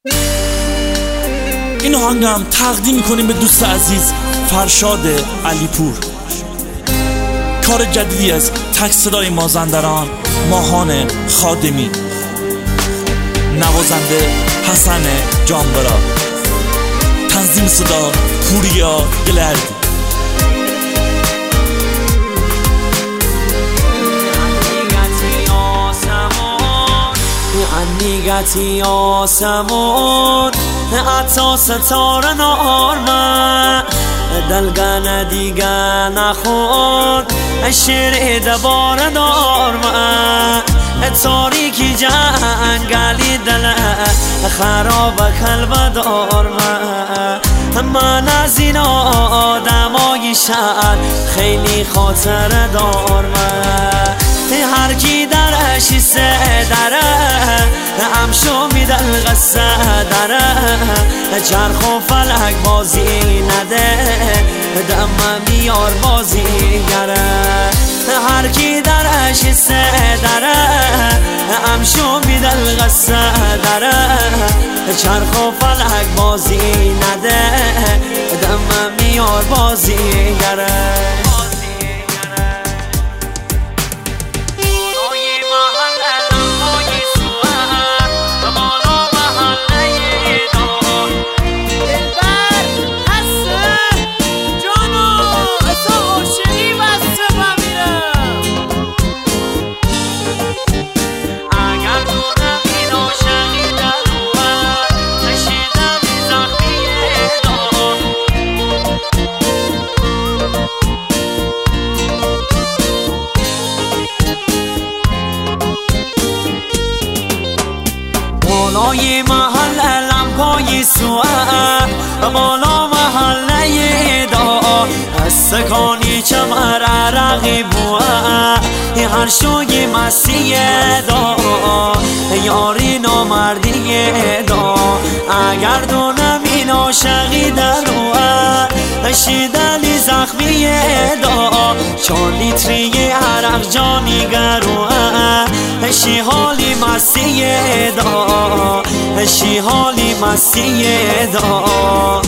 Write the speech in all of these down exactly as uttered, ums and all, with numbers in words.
این آهنگم تقدیم میکنیم به دوست عزیز فرشاد علیپور. کار جدیدی از تک صدای مازندران ماهان خادمی، نوازنده حسن جانبرا، تنظیم صدا پوریا گلردی. نیگتی آسمون حتی ستاره نارمن دلگن دیگه نخون شیر دبار دارمن تاریکی جنگلی دل خراب کلب دارمن من از این آدمای شهر خیلی خاطر دارمن هر کی درش سه دره همشو میدل قصه دره چرخ و فلک بازی نده دم میار بازی گره هر کی درش سه دره همشو میدل قصه دره چرخ و فلک بازی نده دم میار بازی گره. بالای محل لمپای سوار بالا محله دا سکانی چمر عرقی بوه هر شوی مسیح دا یاری نامردی دا اگر دو نمین عاشقی دروه شیدلی زخمی دا چون لیتری عرق جانی گروه شی حالی مسیح دا شی حالی مسیح دا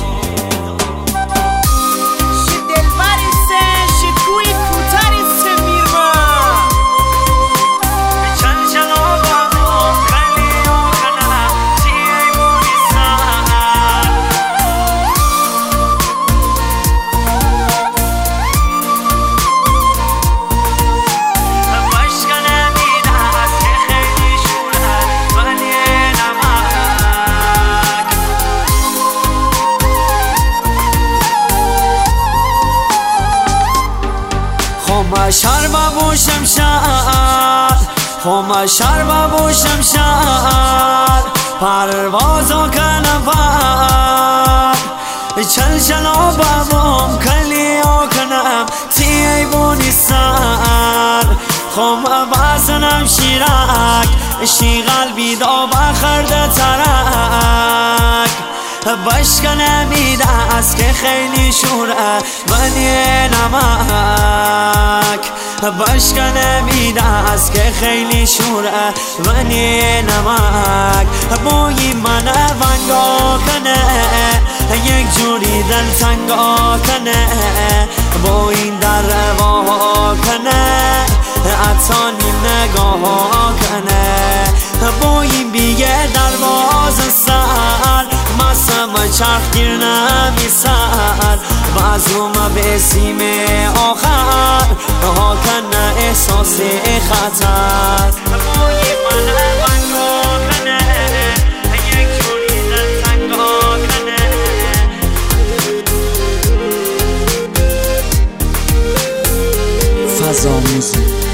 خم شربا و شمشاد خم شربا و شمشاد پروازو کنم چل چلا بابم کلیو کنم تی بونی سر خم بازنم شیرک شی قلبی دا بخرده ترک بشکنه میده است که خیلی شوره منی نمک بشکنه میده است که خیلی شوره منی نمک بوی من ونگا کنه یک جوری دل تنگا کنه با این در روا کنه اتانی نگاه کنه با این بیگه درواز سر مسم چرخ گیر نمی سر بازوم به سیم آخر ها کنه احساس خطر بوی من ونگا کنه یک جوری دل تنگا کنه. فضا موزیک.